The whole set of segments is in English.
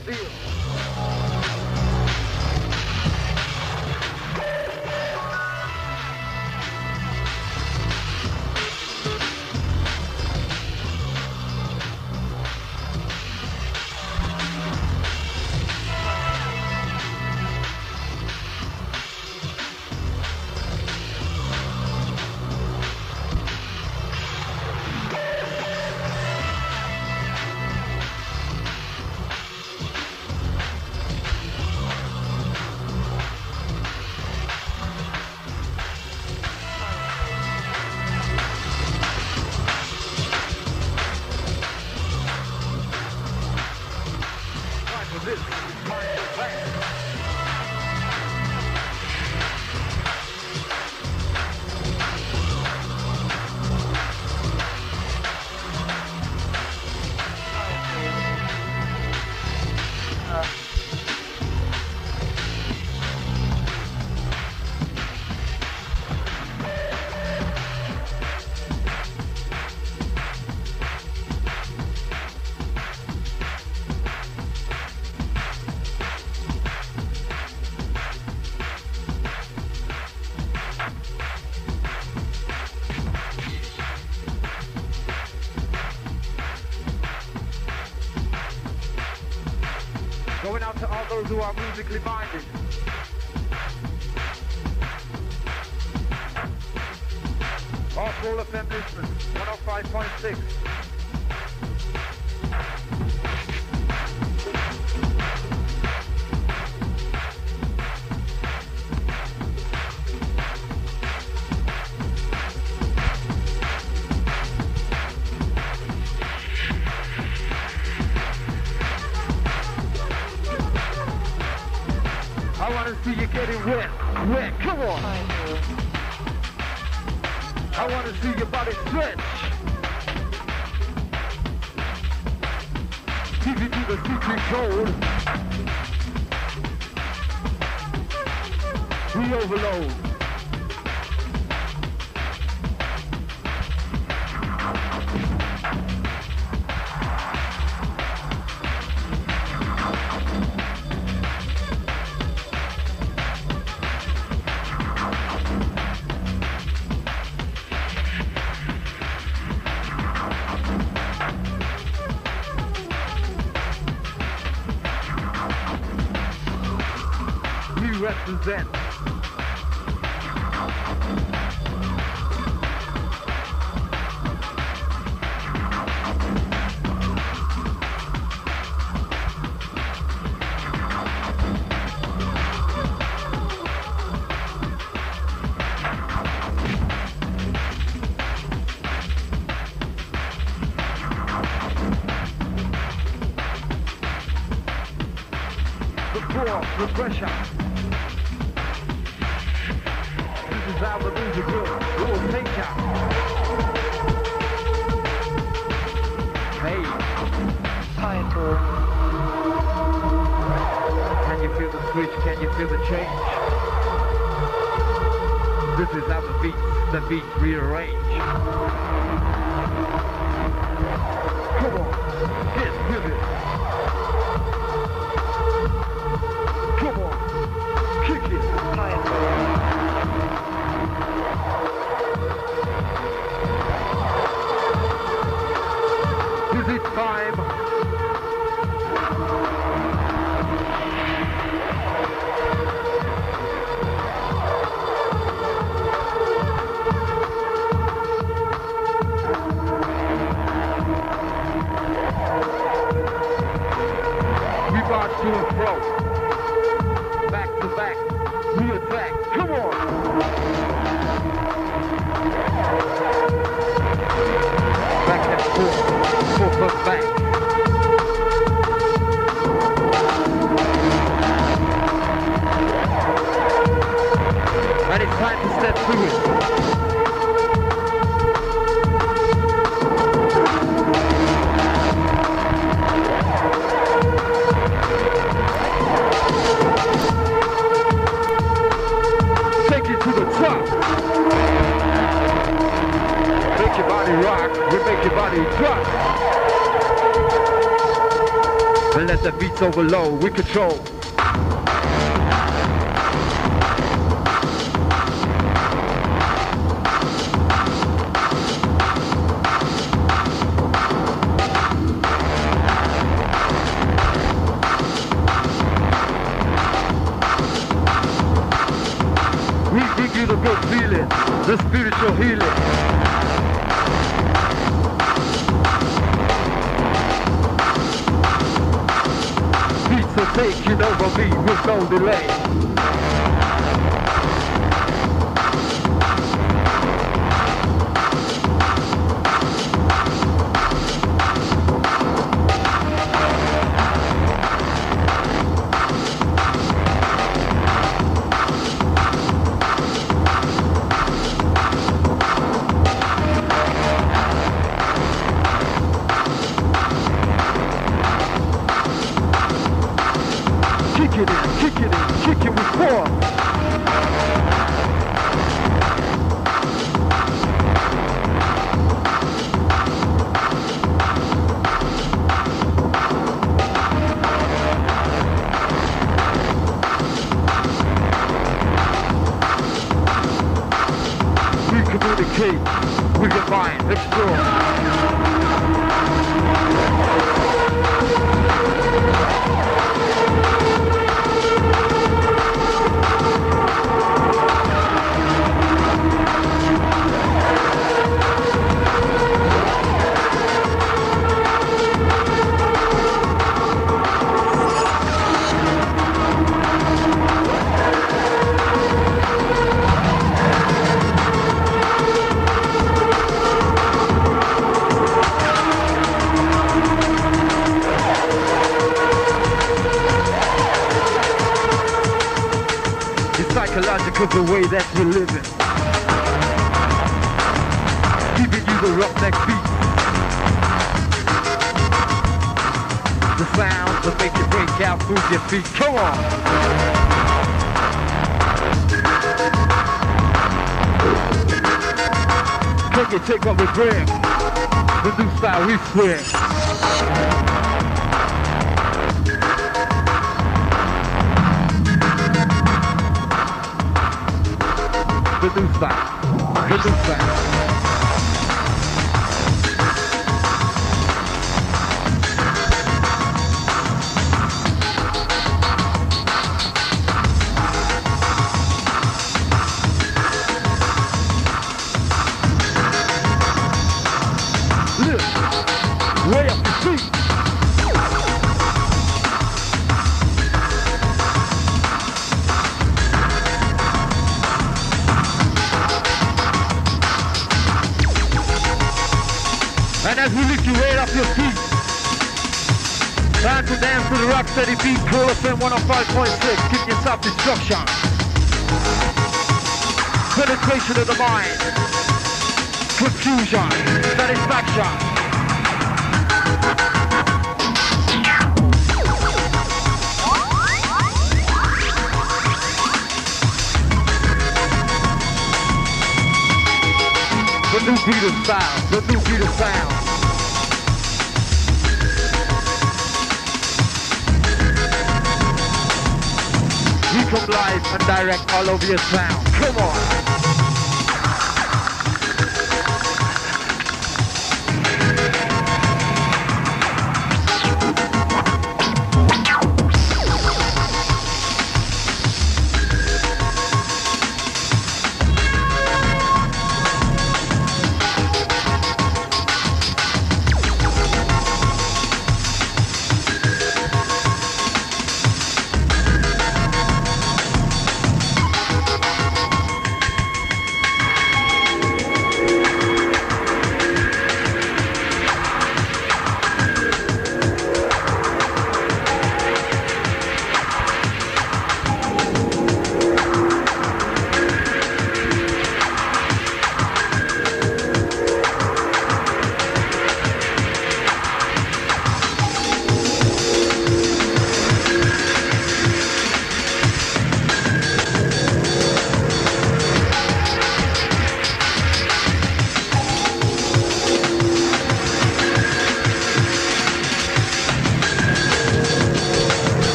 real deal. Going out to all those who are musically minded. All Soul FM listeners, 105.6. I want to see you getting wet, come on. I want to see your body stretch. Take you to the secret code. We overload. Represent. The poor, the pressure. How the music will take ya. Hey, Piper. Can you feel the switch? Can you feel the change? This is how the beats rearrange. Come on, get with it. Come on, kick it. Piper. Time. We march to and fro. Back to back. We attack. Come on. Back and forth. Forth back. And it's time to step through it. Take it to the top. Make your body rock, we make your body drop. and let the beats overload. We control. We give you the good feeling, the spiritual healing. Beats are taking over me with no delay. Kick it with force. We communicate, we combine, explore. Psychological the way that we're living. Giving you the roughneck beat. The sounds that make you break out, move your feet. Come on. Take it, take what we bring. The new style we swing. The new style, the new style. Lift, way up your feet. And as we lift you right off your feet, time to dance to the rock steady beat. Cool FM 105.6. Give yourself instruction. Penetration of the mind. Confusion. Satisfaction. The new beat of style, the new beat of sound. We come live and direct all over your sound. Come on.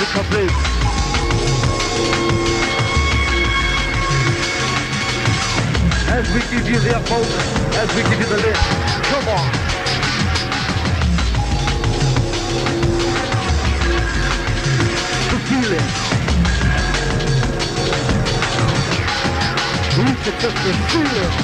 Musica Bliss. As we give you the upmost, as we give you the lift, come on. To feel it. Reach it, just to feel it.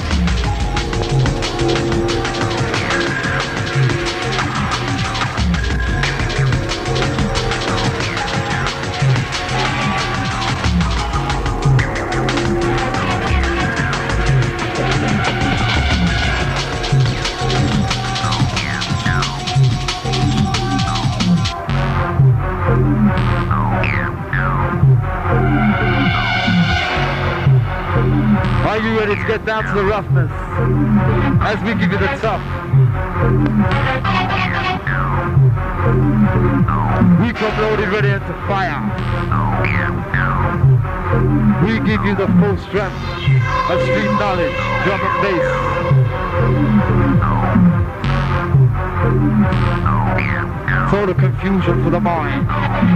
Are you ready to get down to the roughness as we give you the tough? We come loaded, ready into fire. We give you the full strength of street knowledge, drum and bass. Total confusion for the mind.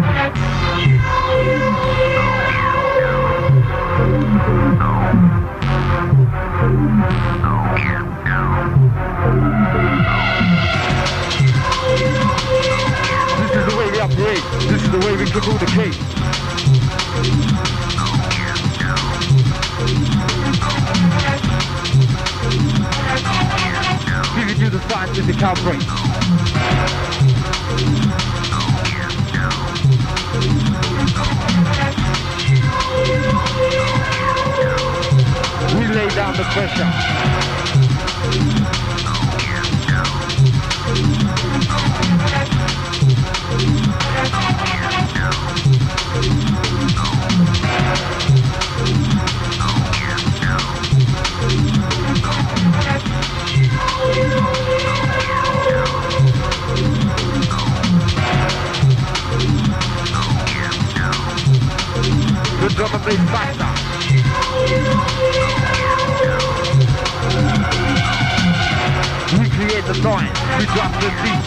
This is the way we operate. This is the way we communicate. Giving you the scientific outbreak. We lay down the pressure. The drum and bass factor. We create the noise, we drop the beat.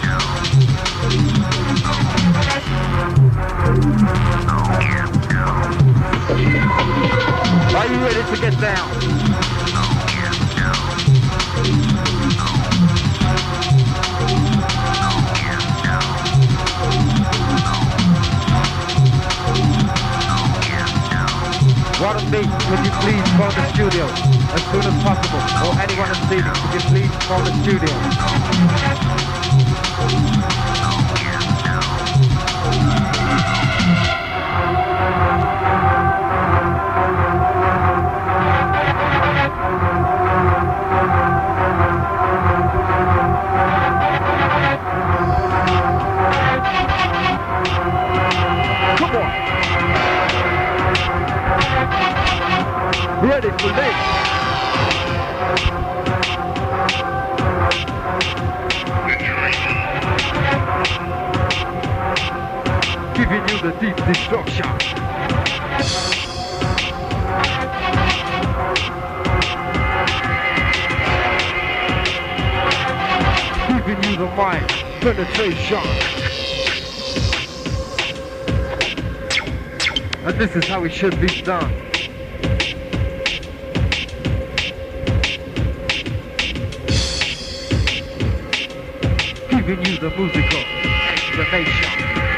Are you ready to get down? Water Beat, could you please phone the studio as soon as possible? Or anyone in Stevens, could you please phone the studio? Ready for this. Giving you the deep destruction. Giving you the mind penetration. And this is how it should be done. Giving you the musical explanation.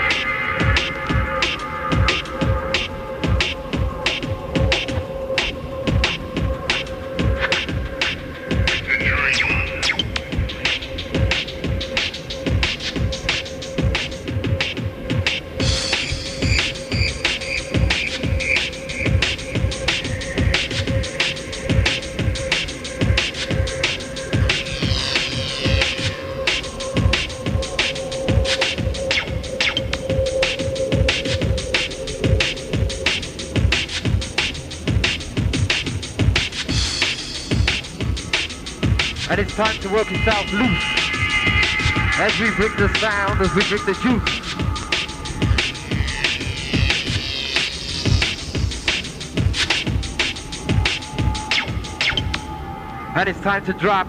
And it's time to work itself loose as we bring the sound, as we bring the juice. And it's time to drop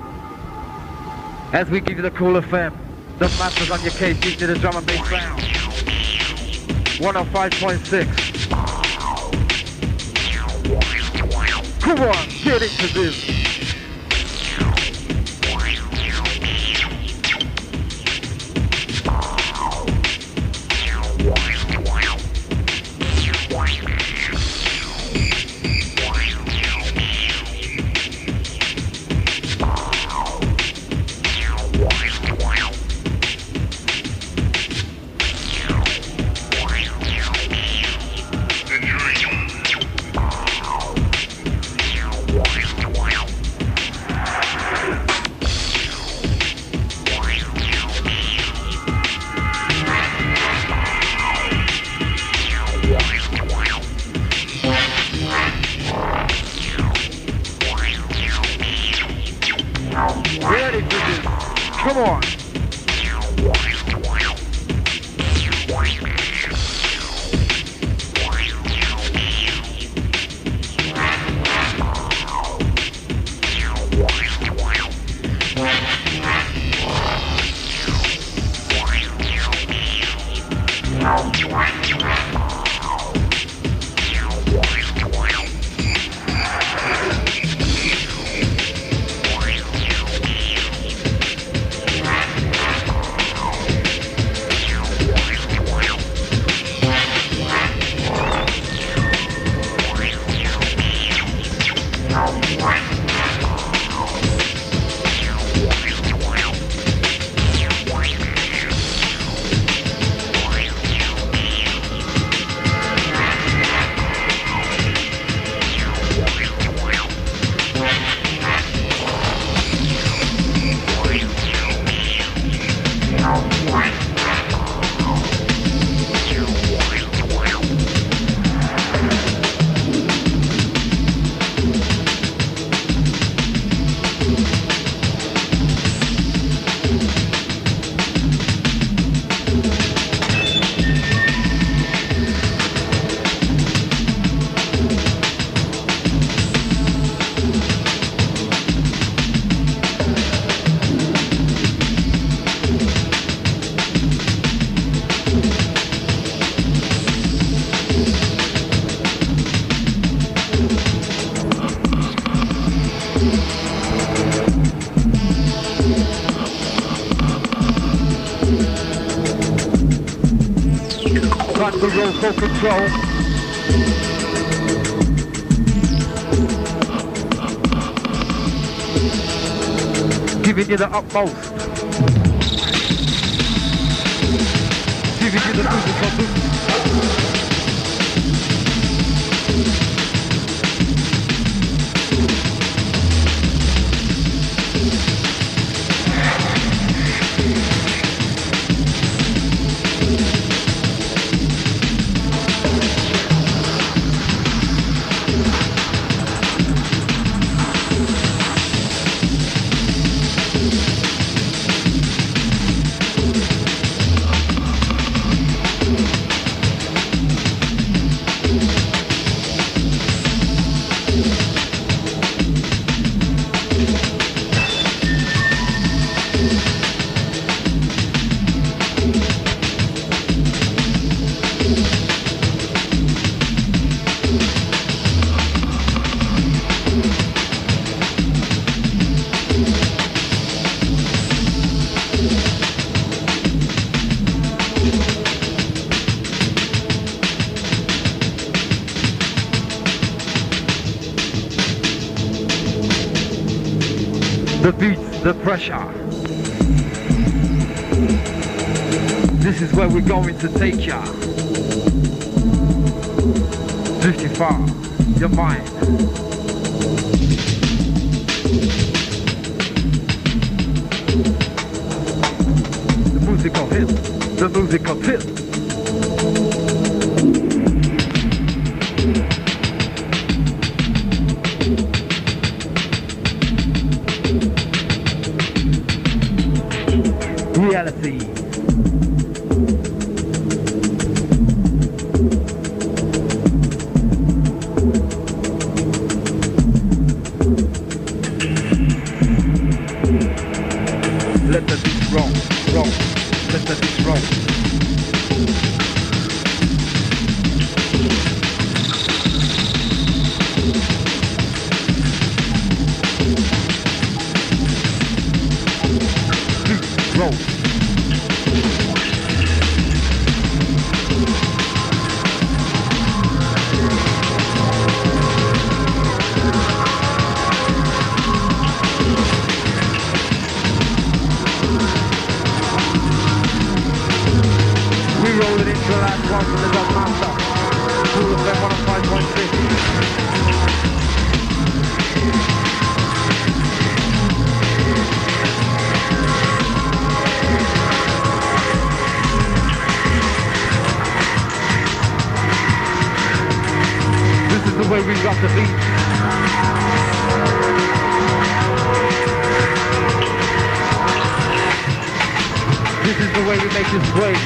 as we give you the Cool FM, the masters on your case, to the drum and bass sound. 105.6. Come on, get into this. Ready for this. Come on. The roll for control. Giving you the utmost. Giving you the physical boost. The beats, the pressure. This is where we're going to take ya. Drifting far, your mind. The musical hit, the musical hit. Reality. Let the beat roll, roll. Let the beat roll. way we rock the beat. This is the way we make this way.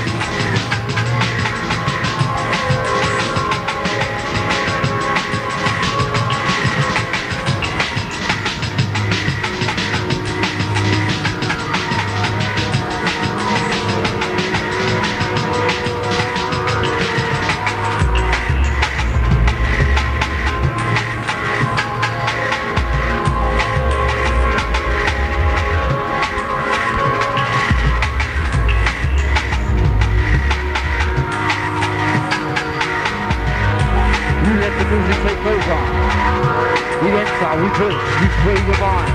We play your mind.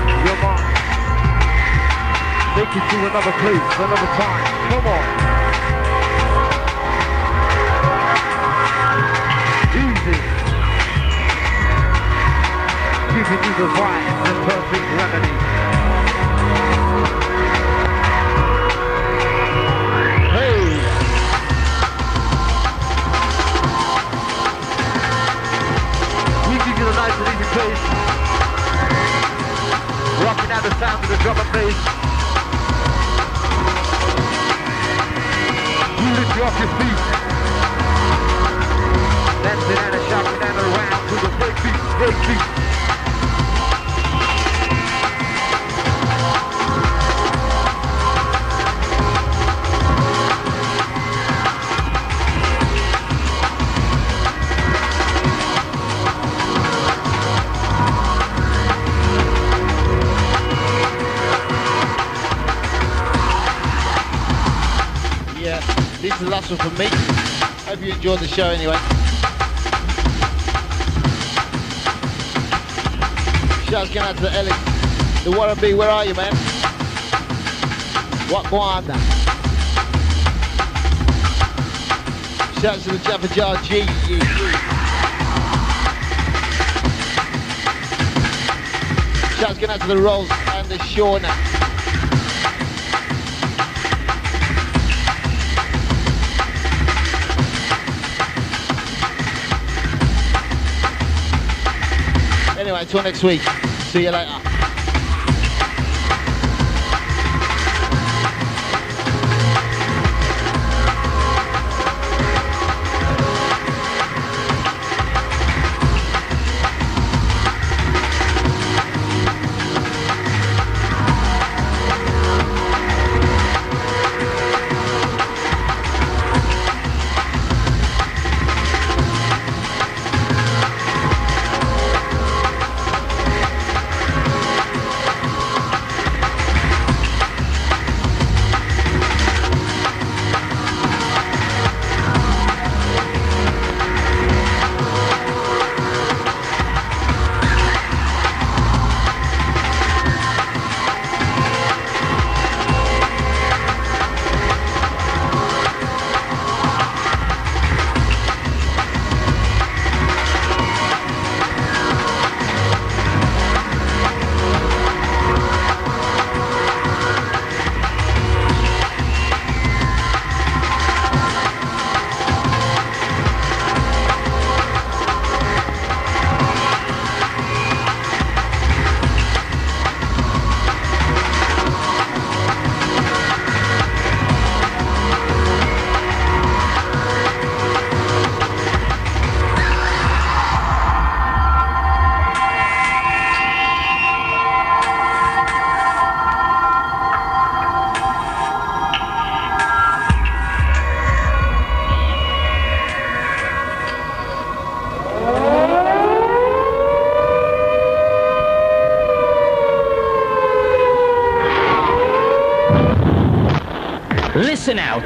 Take you to another place, another time. Come on. Easy. Giving you the vibe, the perfect remedy. Hey. We give you the nice and easy place. Rocking out the sound of the drum and bass. You lift you off your feet. Dancing and shouting and around to the break beat, break beat. This is the last one from me. Hope you enjoyed the show anyway. Shouts going out to the Ellis. The Warrenby, where are you, man? What go on now? Shouts to the Jaffa Jar G. Shouts going out to the Rolls and the Shauna. Anyway, until next week. See you later. Listen out.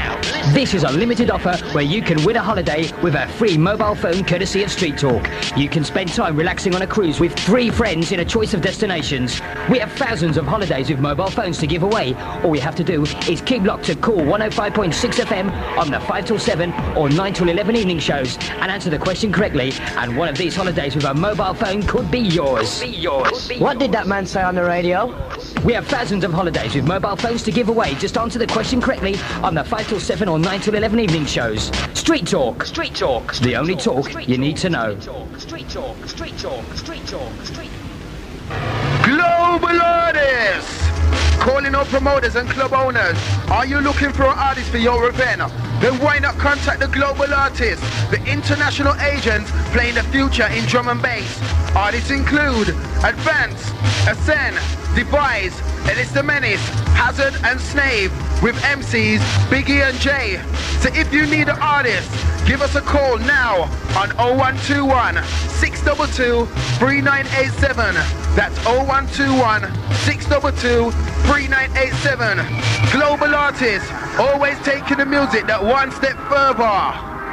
This is a limited offer where you can win a holiday with a free mobile phone courtesy of Street Talk. You can spend time relaxing on a cruise with 3 friends in a choice of destinations. We have thousands of holidays with mobile phones to give away. All you have to do is keep locked to Cool 105.6 FM on the 5 till 7 or 9 till 11 evening shows and answer the question correctly, and one of these holidays with a mobile phone could be yours. What did that man say on the radio? We have thousands of holidays with mobile phones to give away. Just answer the question correctly on the 5 till 7 or 9 till 11 evening shows. Street Talk. Street Talk. The only talk you need to know. Street Talk. Street Talk. Street Talk. Street Global artists! Calling all promoters and club owners. Are you looking for an artist for your event? Then why not contact the global artists, the international agents playing the future in drum and bass. Artists include Advance, Ascend, Devise, Elisa Menace, Hazard and Snave, with MCs Biggie and Jay. So if you need an artist, give us a call now on 0121 622 3987. That's 0121 622 3987. Global artists, always taking the music that one step further.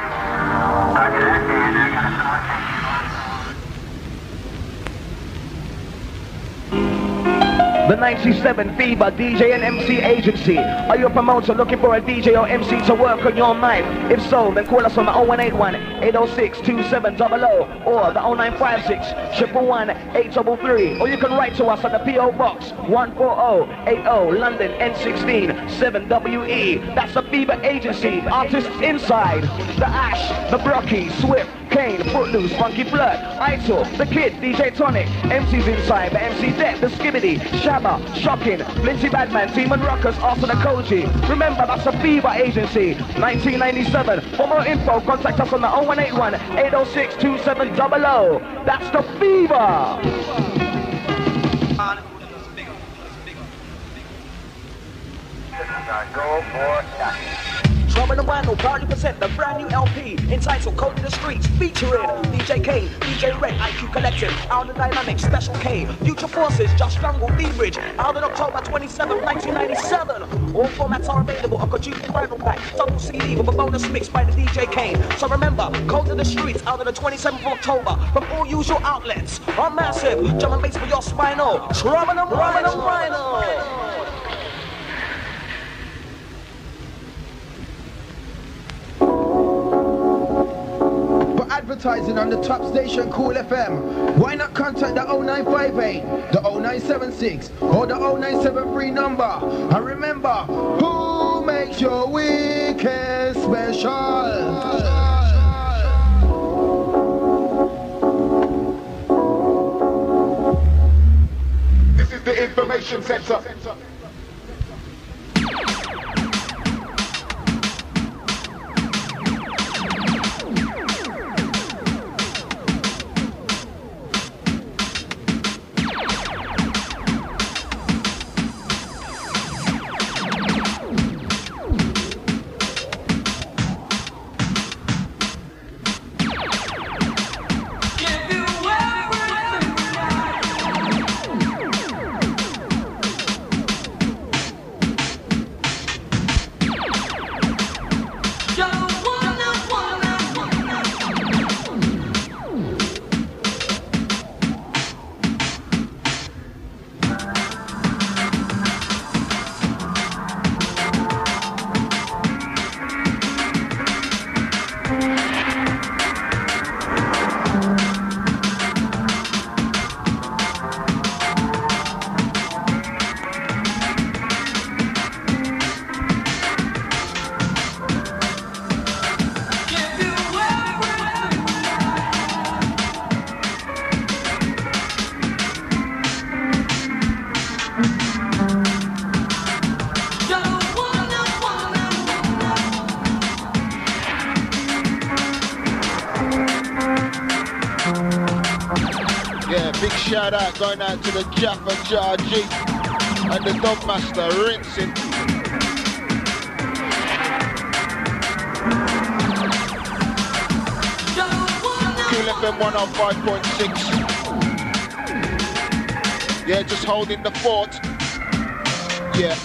The 97 Fever DJ and MC agency. Are you a promoter looking for a DJ or MC to work on your night? If so, then call us on the 0181 806 2700 or the 0956 111 833. Or you can write to us at the PO Box 14080 London N16 7WE. That's the Fever agency. Artists inside. The Ash, the Brocky, Swift, Kane, Footloose, Funky Flirt, Idol, The Kid, DJ Tonic, MC's inside, the MC Deck, the Skibbity, Shabba, Shocking, Lindsay Badman, Demon Rockers, Arthur the Koji. Remember, that's a Fever agency, 1997. For more info, contact us on the 0181 806 2700. That's the Fever. Go for that. Drum and the Wano proudly present the brand new LP entitled Code in the Streets, featuring DJ Kane, DJ Red, IQ Collective, Out of Dynamics, Special K, Future Forces, Just Jungle, D-Bridge, out on October 27, 1997. All formats are available on Kojiki Vinyl Pack, double CD with a bonus mix by the DJ Kane. So remember, Code in the Streets out on the 27th of October from all usual outlets. On Massive, drum and bass for your spinal. Drum and Rhino. Advertising on the top station Cool FM. Why not contact the 0958, the 0976 or the 0973 number? And remember, who makes your weekend special? This is the information center. Shout out going out to the Jaffa Jar G and the Dogmaster rinsing. Cool FM 105.6. Yeah, just holding the fort. Yeah.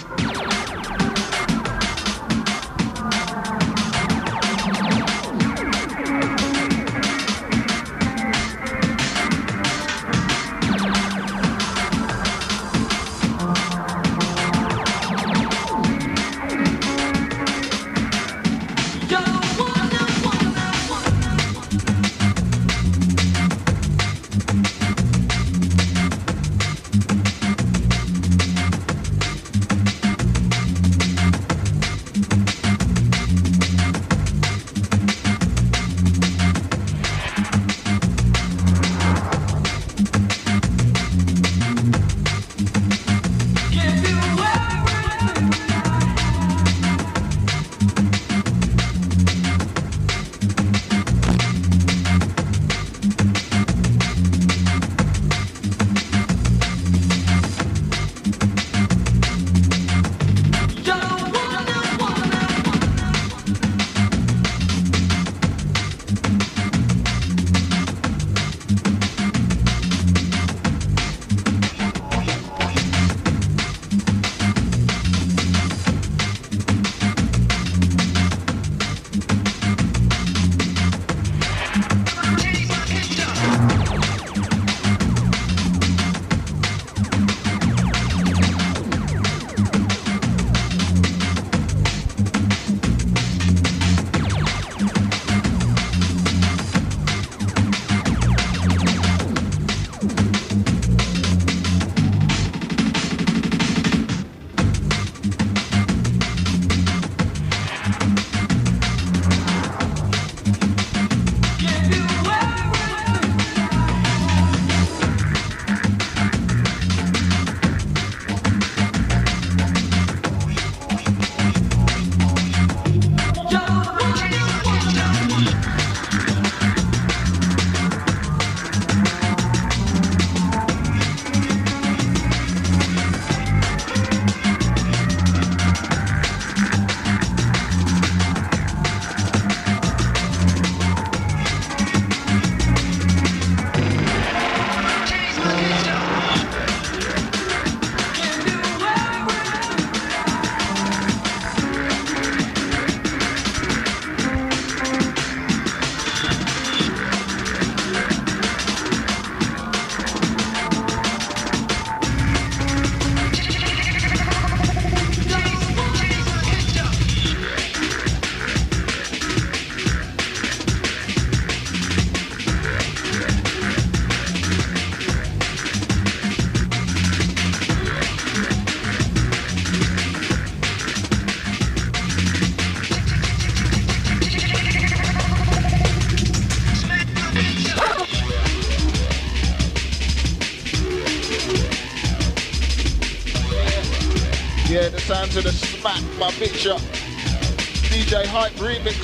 Yeah, the sounds of the Smack My Bitch Up DJ Hype remix.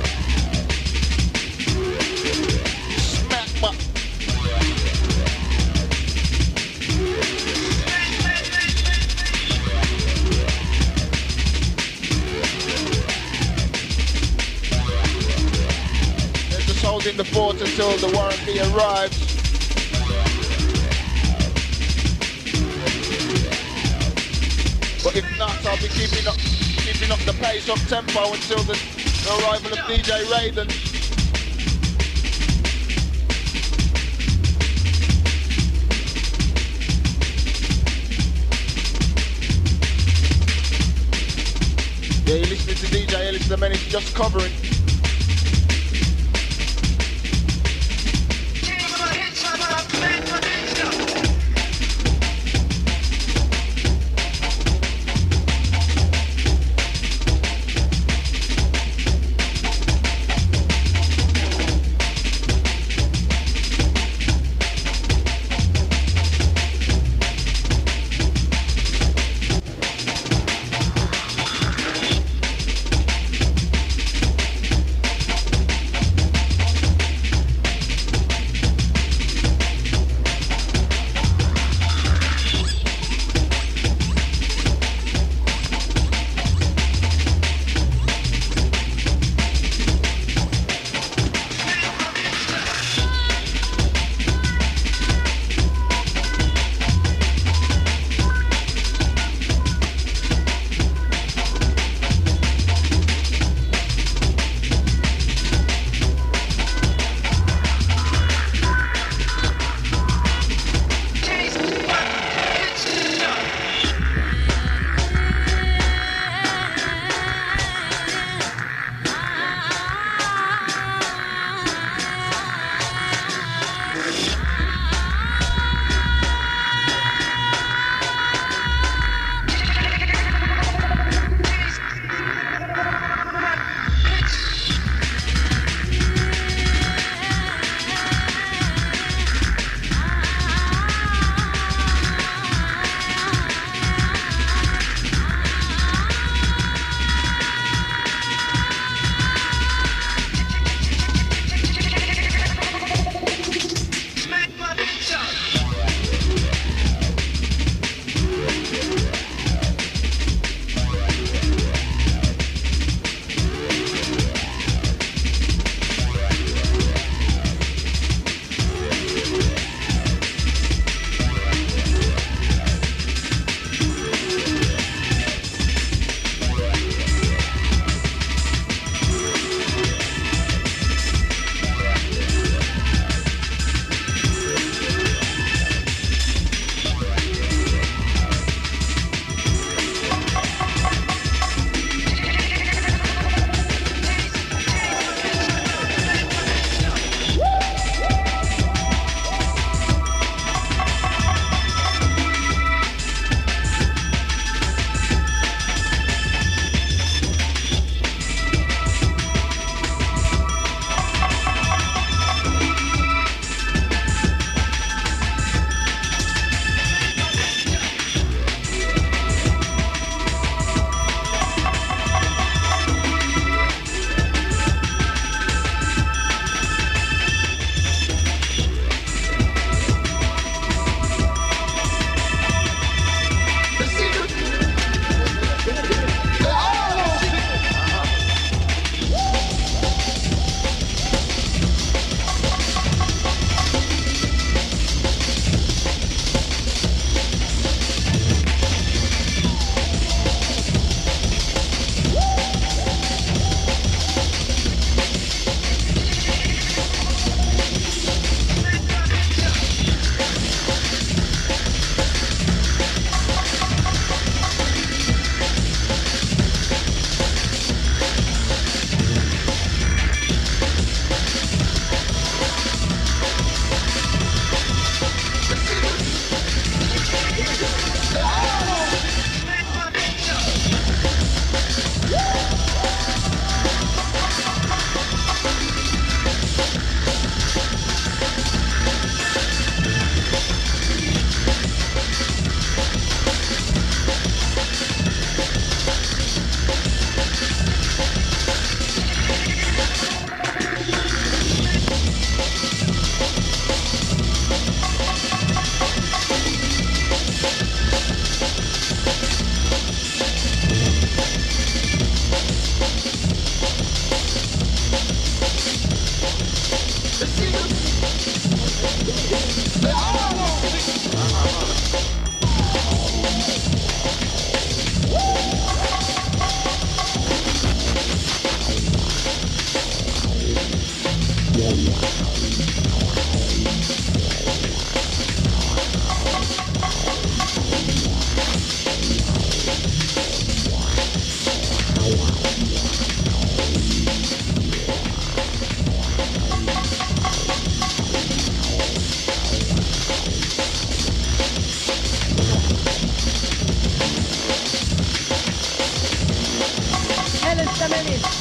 Smack My. They're just holding the fort until the Warren B arrives. But if not, I'll be keeping up the pace of tempo until the arrival of DJ Raiden. Yeah, you're listening to DJ Ellis, the man is just covering.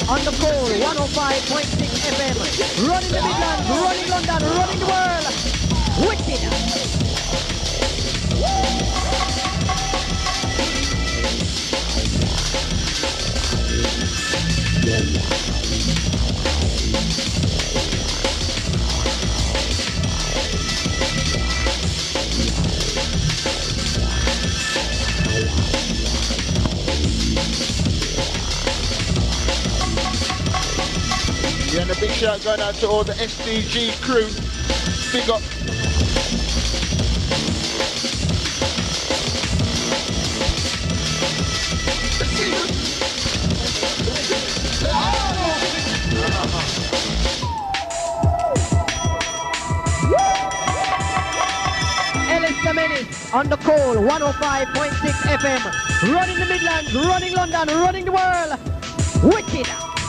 on the coal 105.6 FM. Running the Midlands, running London, running the world. Wicked. Yeah, and a big shout going out to all the SDG crew. Big up. On the coal 105.6 FM. Running the Midlands, running London, running the world. Wicked.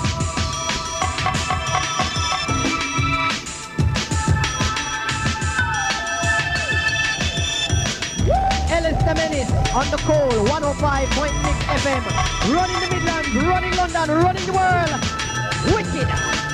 On the coal 105.6 FM. Running the Midlands, running London, running the world. Wicked.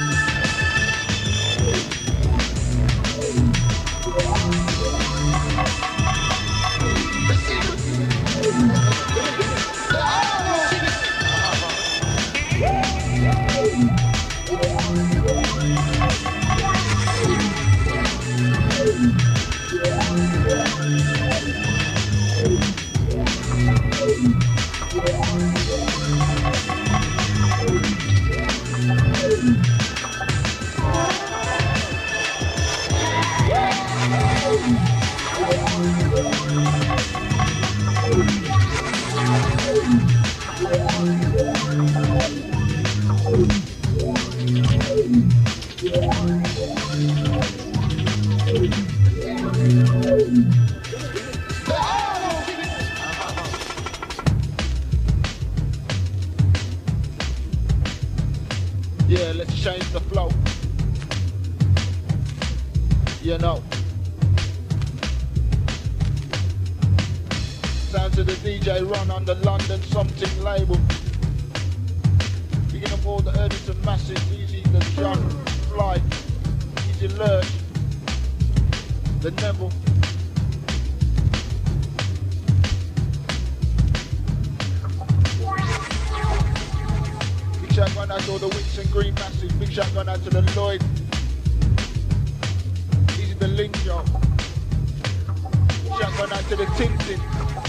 Yeah, let's change the flow. You know. Sounds of the DJ Ron on the London Something label. Picking up all the Ernest and Massive, Easy, the John Fly, Easy Lurch, the Neville. Big shout going out to all the Wicks and Green Massive. Big shout going out to the Lloyd. Easy the Link Show. Big shout going out to the Tintin.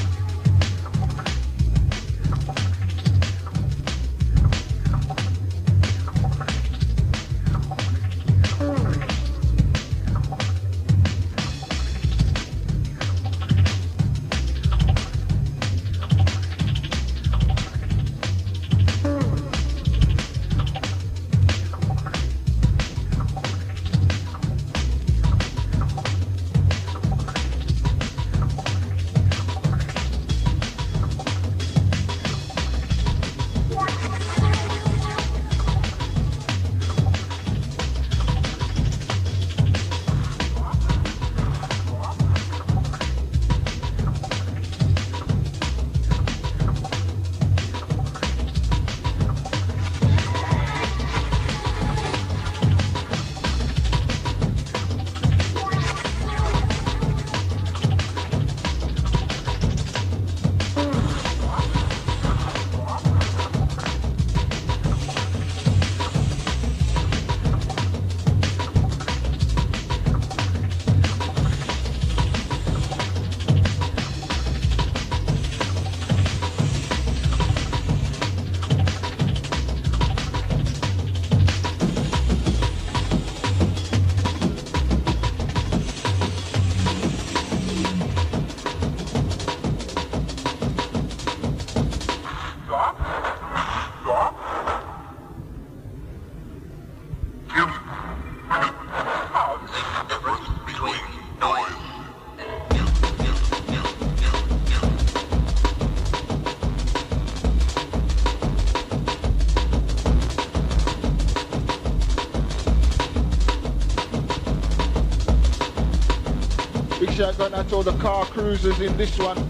Shout going out to all the car cruisers in this one.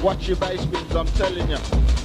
Watch your bass bins, I'm telling you.